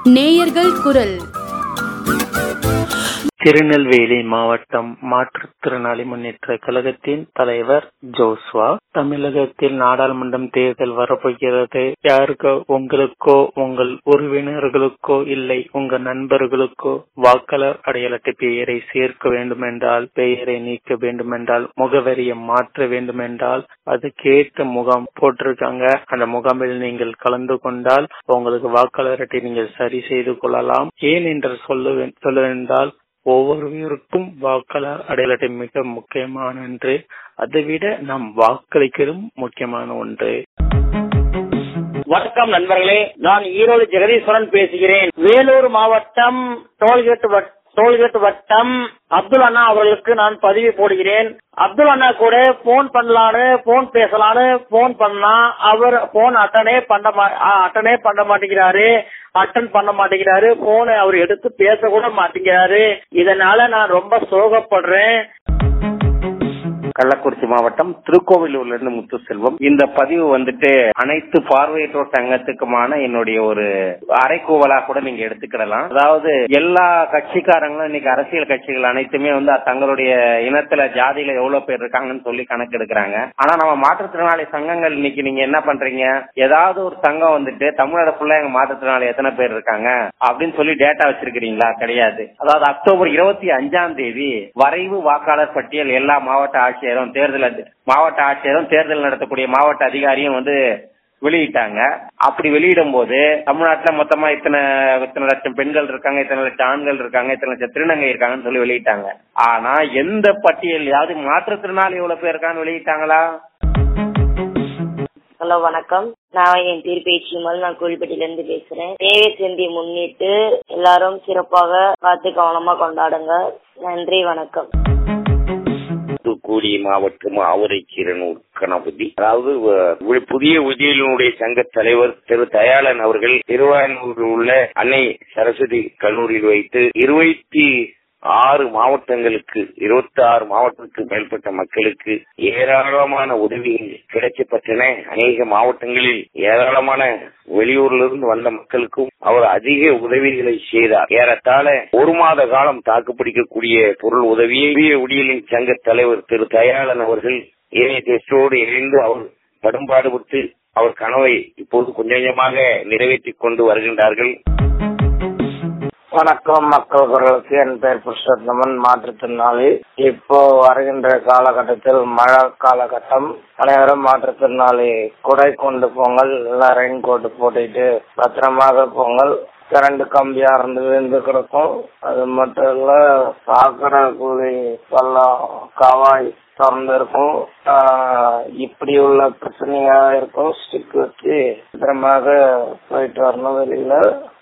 நேயர்கள் குரல். திருநெல்வேலி மாவட்டம் மாற்றுத்திறனாளி முன்னேற்ற கழகத்தின் தலைவர் ஜோஸ்வா. தமிழகத்தில் நாடாளுமன்றம் தேர்தல் வரப்போகிறது. யாருக்கோ, உங்களுக்கோ உங்கள் உறவினர்களுக்கோ இல்லை உங்க நண்பர்களுக்கோ வாக்காளர் அடையாள அட்டை பெயரை சேர்க்க வேண்டுமென்றால், பெயரை நீக்க வேண்டுமென்றால், முகவரியை மாற்ற வேண்டுமென்றால் அதுக்கேற்ற முகாம் போட்டிருக்காங்க. அந்த முகாமில் நீங்கள் கலந்து கொண்டால் உங்களுக்கு வாக்காளர் அட்டை நீங்கள் சரி செய்து கொள்ளலாம். ஏன் என்று சொல்லுவென்றால், ஒவ்வொருவருக்கும் வாக்காளர் அடையாள அட்டை மிக முக்கியமான ஒன்று. அதைவிட நாம் வாக்களிக்கிறதும் முக்கியமான ஒன்று. வணக்கம் நண்பர்களே, நான் ஈரோடு ஜெகதீஸ்வரன் பேசுகிறேன். வேலூர் மாவட்டம் டோல்கேட் வட்டம் அப்துல் அண்ணா அவர்களுக்கு நான் பதிவு போடுகிறேன். அப்துல் அண்ணா கூட போன் பண்ணலான்னு, போன் பேசலான்னு போன் பண்ணா அவர் போன் அட்டனே பண்ண மாட்டேங்கிறாரு. போனை அவர் எடுத்து பேச கூட மாட்டேங்கிறாரு. இதனால நான் ரொம்ப சோகப்படுறேன். கள்ளக்குறிச்சி மாவட்டம் திருக்கோவிலூர்ல இருந்து முத்துசெல்வம். இந்த பதிவு அனைத்து பார்வையற்றோர் சங்கத்துக்குமான என்னுடைய ஒரு அறைகூவலா கூட நீங்க எடுத்துக்கிடலாம். அதாவது எல்லா கட்சிக்காரங்களும் இன்னைக்கு அரசியல் கட்சிகள் அனைத்துமே தங்களுடைய இனத்துல ஜாதியில எவ்வளவு பேர் இருக்காங்கன்னு சொல்லி கணக்கு எடுக்கிறாங்க. ஆனா நம்ம மாற்றுத்திறனாளி சங்கங்கள் இன்னைக்கு நீங்க என்ன பண்றீங்க, ஏதாவது ஒரு சங்கம் தமிழ்நாடு ஃபுல்லா எங்க மாற்றுத்திறனாளி எத்தனை பேர் இருக்காங்க அப்படின்னு சொல்லி டேட்டா வச்சிருக்கீங்களா? கிடையாது. அதாவது அக்டோபர் 25 வரைவு வாக்காளர் பட்டியல் எல்லா மாவட்ட ஆட்சியரும் தேர்தல் நடத்தக்கூடிய மாவட்ட அதிகாரியும் வெளியிட்டாங்க. அப்படி வெளியிடும் போது தமிழ்நாட்டுல மொத்தமா இத்தனை லட்சம் பெண்கள் இருக்காங்க, இத்தனை லட்சம் ஆண்கள் இருக்காங்க, இத்தனை லட்சம் திருநங்கை இருக்காங்கன்னு சொல்லி வெளியிட்டாங்க. ஆனா எந்த பட்டியலையாவது மாற்றுத்திறனாளி எவ்வளவு பேர் இருக்கான்னு வெளியிட்டாங்களா? ஹலோ, வணக்கம். நான் என் பேர் பேச்சிமல். நான் கோழிப்பட்டியில இருந்து பேசுறேன். தேவை சிந்தியை முன்னிட்டு எல்லாரும் சிறப்பாக பார்த்து கவனமா கொண்டாடுங்க. நன்றி, வணக்கம். தூத்துக்குடி மாவட்டம் ஆவரைக்கீரனூர் கணபதி. அதாவது புதிய உதவியினுடைய சங்க தலைவர் திரு தயாளன் அவர்கள் திருவாரூரில் உள்ள அன்னை சரஸ்வதி கல்லூரியில் வைத்து 26 மாவட்டங்களுக்கு 26 மாவட்டத்துக்கு மேற்பட்ட மக்களுக்கு ஏராளமான உதவிகள் கிடைக்கப்பட்டன. அநேக மாவட்டங்களில் ஏராளமான வெளியூரிலிருந்து வந்த மக்களுக்கும் அவர் அதிக உதவிகளை செய்தார். ஏறத்தாழ 1 மாத காலம் தாக்குப்பிடிக்கக்கூடிய பொருள் உதவியை புதிய உடியலின் சங்க தலைவர் திரு தயாளன் அவர்கள் இணையத்தோடு இணைந்து அவர் கடும்பாடுபட்டு அவர் கனவை இப்போது கொஞ்சம் கொஞ்சமாக நிறைவேற்றிக் கொண்டு வருகின்றார்கள். வணக்கம் மக்கள் குரலுக்கு. என் பெயர் புருஷோத்தமன், மாற்றுத்திறனாளி. இப்போ வருகின்ற காலகட்டத்தில் மழை காலகட்டம், அனைவரும் மாற்றுத்திறனாளி குடை கொண்டு போங்கள், எல்லாம் ரெயின் கோட் போட்டுட்டு பத்திரமாக போங்கள். கரண்ட் கம்பியா இருந்து விழுந்து கிடக்கும். அது மட்டும் இல்ல, சாக்கடை கூலி பள்ளம் காவாய் திறந்து இருக்கும். இப்படி உள்ள பிரச்சனையா இருக்கும். ஸ்டிக் வச்சு பத்திரமாக போயிட்டு வரணும் வெளியில.